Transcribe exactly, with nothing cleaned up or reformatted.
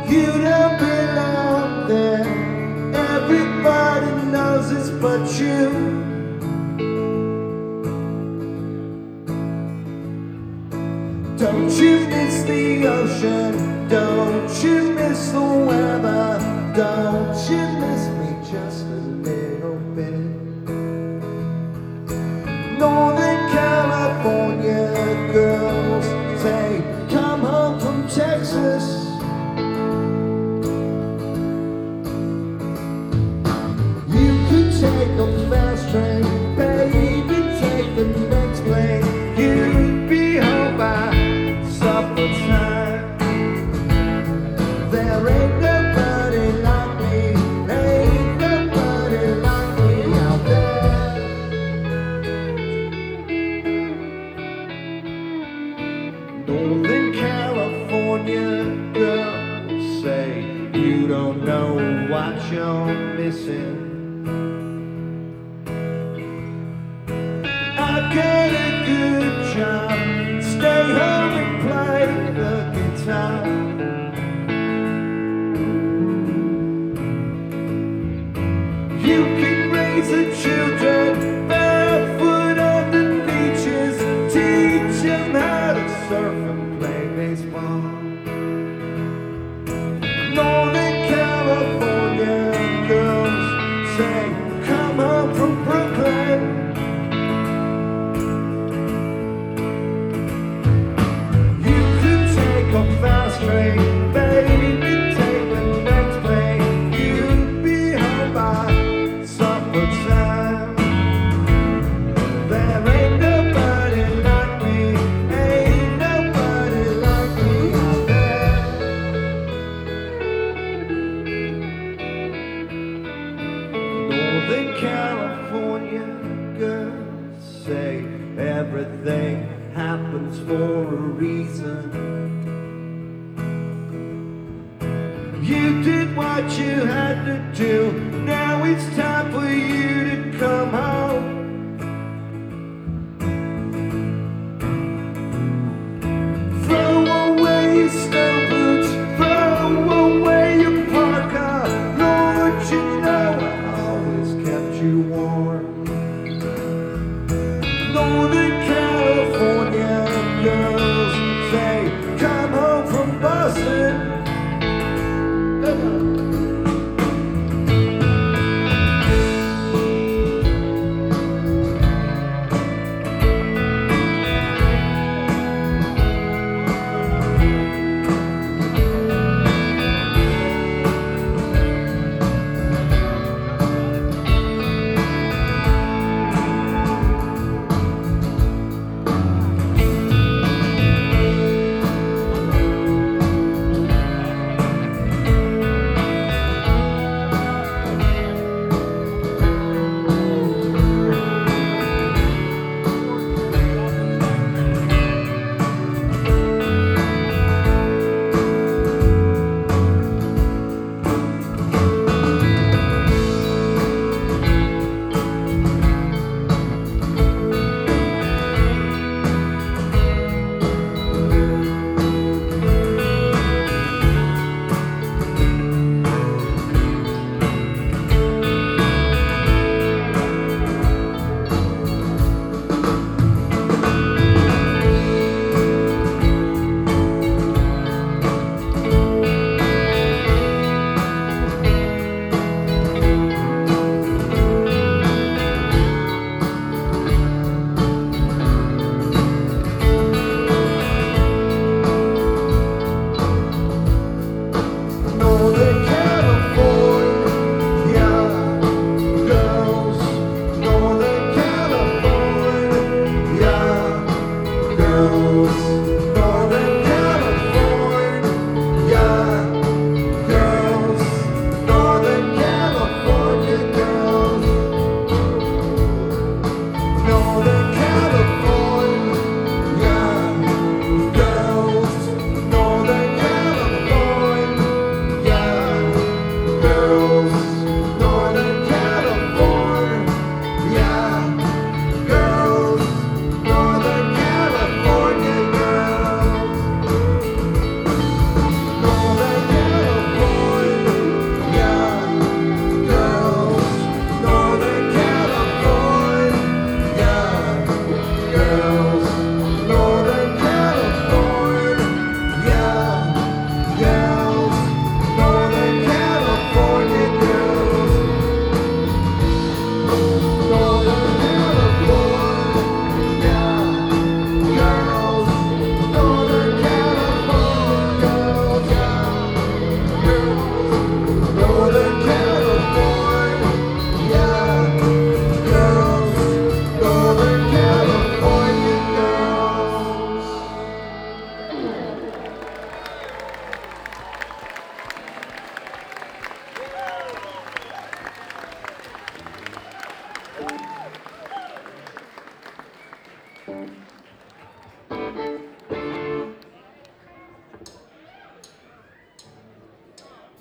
You don't belong there. Everybody knows it's but you. Don't you miss the ocean? Don't you miss the weather? Don't you miss me just a little bit? Northern California girls say, come home from Texas. You could take a fast train, baby, take the next plane. You'd be home by supper time. There ain't nobody like me, ain't nobody like me out there. Northern California girls say, you don't know what you're missing. I get a good job, stay home and play the guitar. You can raise the children barefoot on the beaches, teach them how to surf and play baseball. Northern California girls say, come home from Brooklyn. Fast train, baby, take the next plane. You'll be home by supper time. There ain't nobody like me, ain't nobody like me out there. Northern California girls say everything happens for a reason. You did what you had to do. Now it's time for you to come home.